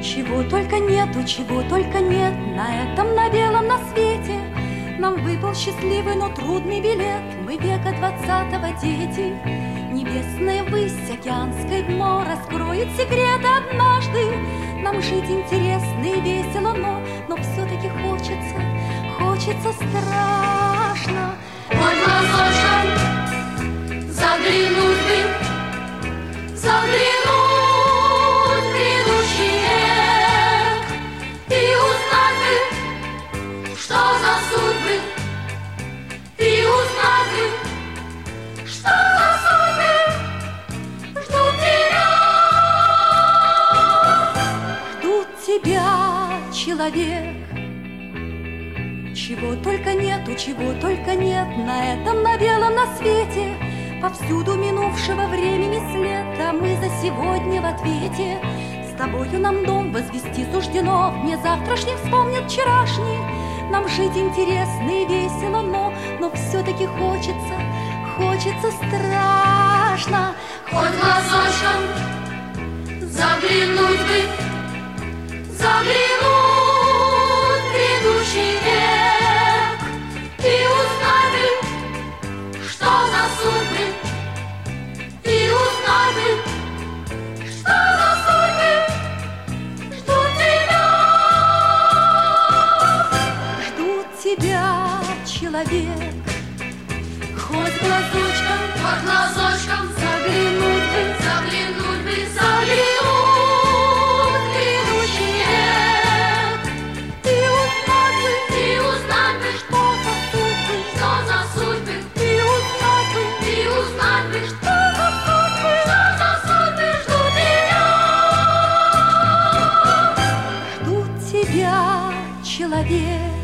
Чего только нету, чего только нет на этом, на белом, на свете. Нам выпал счастливый, но трудный билет. Мы века 20-го дети. Небесная высь, океанское дно раскроет секреты однажды. Нам жить интересно и весело, но все-таки хочется страшно. Хоть глазочком заглянуть бы, заглянуть в грядущий век и узнать бы, что за судьбы, и узнать бы, что за судьбы ждут тебя. Ждут тебя, человек. Чего только нету, чего только нет на этом, на белом, на свете. Повсюду минувшего времени след, а мы за сегодня в ответе. С тобою нам дом возвести суждено, мне завтрашний вспомнит вчерашний. Нам жить интересно и весело, но все-таки хочется страшно. Хоть глазочком заглянуть бы, заглянуть в грядущий век и узнать бы, что за судьбы, и узнать бы, что за судьбы ждут тебя. Ждут тебя, человек. Хоть глазочком заглянуть бы, заглянуть бы, заглянуть в грядущий век и узнать бы, что за судьбы, и узнать бы, что за судьбы ждут тебя. ждут тебя, человек.